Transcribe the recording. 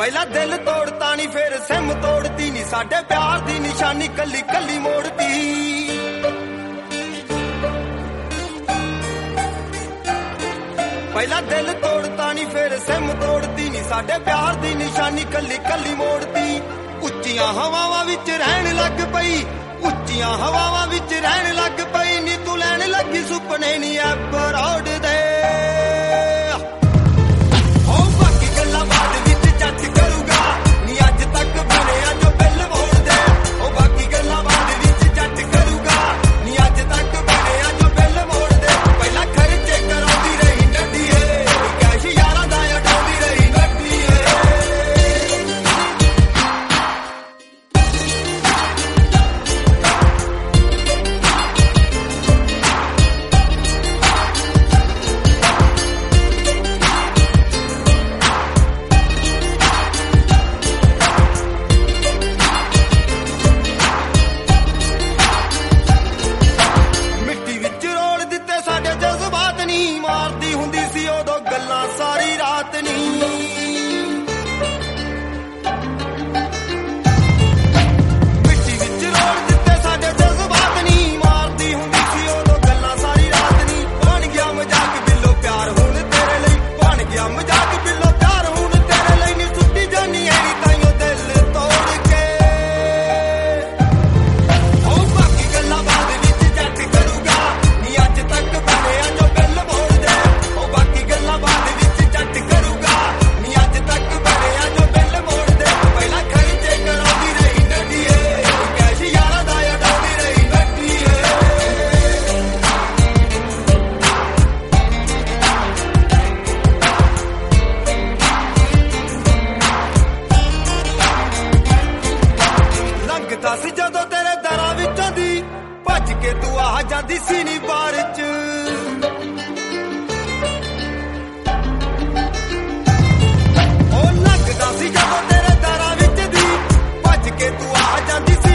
ਪਹਿਲਾਂ ਦਿਲ ਤੋੜਤਾ ਨੀ ਫਿਰ ਸਿਮ ਤੋੜਤੀ ਨੀ ਸਾਡੇ ਪਿਆਰ ਦੀ ਨਿਸ਼ਾਨੀ ਕੱਲੀ ਕੱਲੀ ਮੋੜਤੀ ਪਹਿਲਾਂ ਦਿਲ ਤੋੜਤਾ ਨੀ ਫਿਰ ਸਿਮ ਤੋੜਤੀ ਨੀ ਸਾਡੇ ਪਿਆਰ ਦੀ ਨਿਸ਼ਾਨੀ ਕੱਲੀ ਕੱਲੀ ਮੋੜਤੀ ਉੱਚੀਆਂ ਹਵਾਵਾਂ ਵਿੱਚ ਰਹਿਣ ਲੱਗ ਪਈ ਉੱਚੀਆਂ ਹਵਾਵਾਂ ਵਿੱਚ ਰਹਿਣ ਲੱਗ ਪਈ ਨੀ ਤੂੰ ਲੈਣ ਲੱਗੀ ਸੁਪਨੇ ਨੀ ਐਬਰੋਡ ਦੇ ਹੋ ਬਾਕੀ ਗੱਲਾਂ ਬਾਅਦ ਵਿੱਚ ਜੱਜ ਕਰੂਗਾ ਨੀ ਅੱਜ ਤੱਕ ਬਣਿਆ ਜੋ ਬਿੱਲ ਮੋੜਦੇ ਹੋ ਬਾਕੀ ਗੱਲਾਂ ਬਾਅਦ ਵਿੱਚ ਜੱਜ ਕਰੂਗਾ ਨੀ ਅੱਜ ਤੱਕ ਬਣਿਆ ਜੋ ਬਿੱਲ ਮੋੜਦੇ ਪਹਿਲਾਂ ਖਰਚੇ ਕਰਾਉਂਦੀ ਰਹੀ ਨੱਡੀ ਏ ਕੈਸ਼ ਯਾਰਾਂ ਦਾ ਉਡਾਉਂਦੀ ਰਹੀ ਨੱਡੀ ਏ ਮਿੱਟੀ ਵਿੱਚ ਰੋਲ ਦਿੱਤੇ ਸਾਡੇ ਜਜ਼ਬਾਤ ਨਹੀਂ ਮਾਰਦੀ ਹੁੰਦੀ ਸੀ ਉਦੋਂ ਗੱਲਾਂ ਸਾਰੀ ਰਾਤ ਨਹੀਂ ਮਿੱਟੀ ਵਿੱਚ ਰੋਲ ਦਿੱਤੇ ਸਾਡੇ ਜਜ਼ਬਾਤ ਨਹੀਂ ਮਾਰਦੀ ਹੁੰਦੀ ਸੀ ਉਦੋਂ ਗੱਲਾਂ ਸਾਰੀ ਰਾਤ ਨਹੀਂ ਬਣ ਗਿਆ ਮਜ਼ਾਕ ਬਿੱਲੋ ਪਿਆਰ ਹੁਣ ਤੇਰੇ ਲਈ ਬਣ ਗਿਆ ਮਜ਼ਾਕ ਬਿੱਲੋ ਪਿਆਰ ਹੁਣ ਤੇਰੇ ਲਈ ਨੀ ਸੁੱਟੀ ਜਾਨੀ ਐਨੀ ਤਾਈਓ ਦਿਲ ਤੋੜ ਕੇ ਹੋ ਬਾਕੀ ਗੱਲਾਂ ਬਾਅਦ ਵਿੱਚ ਜੱਟ ਕਰੂਗਾ ਨੀ ਅੱਜ ਤੱਕ ਬਣਿਆ ਜੋ ਬਿੱਲ ਮੋੜਦੇ ਹੋ ਬਾਕੀ ਗੱਲਾਂ ਬਾਅਦ ਵਿੱਚ ਜੱਟ ਕਰੂਗਾ ਨੀ ਅੱਜ ਤੱਕ ਬਣਿਆ ਜੋ ਬਿੱਲ ਮੋੜਦੇ ਪਹਿਲਾਂ ਖਰਚੇ ਕਰਾਉਂਦੀ ਰਹੀ ਨੱਡੀ ਏ ਕੈਸ਼ ਯਾਰਾਂ ਦਾ ਉਡਾਉਂਦੀ ਰਹੀ ਨੱਡੀ ਏ ਲੰਘਦਾ ਸੀ ਜਦੋਂ ਤੇਰੇ ਦਰਾਂ ਵਿੱਚੋਂ ਦੀ ਭੱਜ ਕੇ ਤੂੰ ਆ ਜਾਂਦੀ ਸੀ ਨੀ ਬਾਰ ਚ ਉਹ ਲੰਘਦਾ ਸੀ ਜਦੋਂ ਤੇਰੇ ਦਰਾਂ ਵਿੱਚ ਦੀ ਭੱਜ ਕੇ ਤੂੰ ਆ ਜਾਂਦੀ ਸੀ